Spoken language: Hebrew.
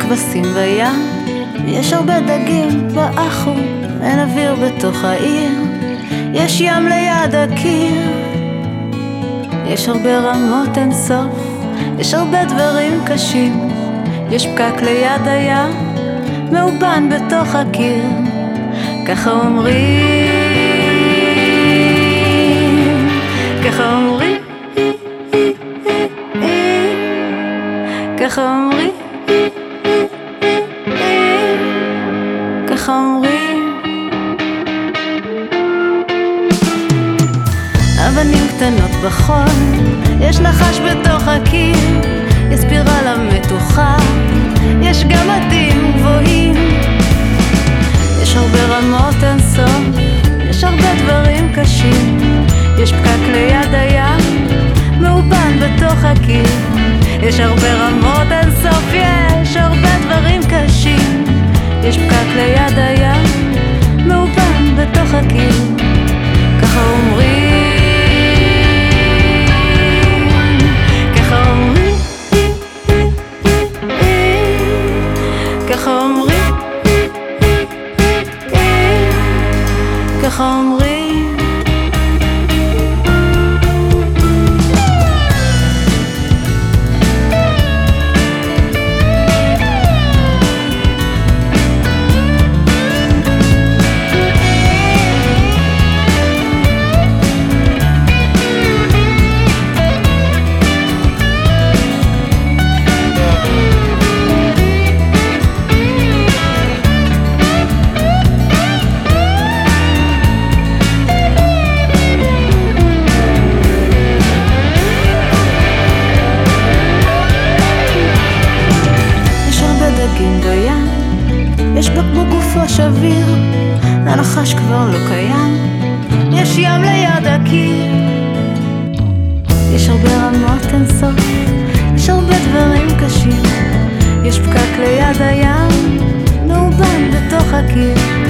כבשים בים, יש הרבה דגים באחו, אין אוויר בתוך העיר, יש ים ליד הקיר, יש הרבה רמות אין סוף, יש הרבה דברים קשים, יש פקק ליד הים, מאובן בתוך הקיר, ככה אומרים, ככה אומרים, ככה אומרים, ככה אומרים. אבנים קטנות בחול, יש נחש בתוך הקיר, יש ספירלה מתוחה, יש גמדים גבוהים, יש הרבה רמות אין סוף, יש הרבה דברים קשים, יש פקק ליד הים, מאובן בתוך הקיר, יש הרבה רמות אין סוף, יש הרבה דברים קשים, יש פקק ליד הים, מאובן בתוך הקיר, ככה אומרים, ככה אומרים, ככה אומרים, ככה אומרים. יש בקבוק גופו שביר, הנחש כבר לא קיים, יש ים ליד הקיר, יש הרבה רמות אין סוף, יש הרבה דברים קשים, יש פקק ליד הים, מאובן בתוך הקיר,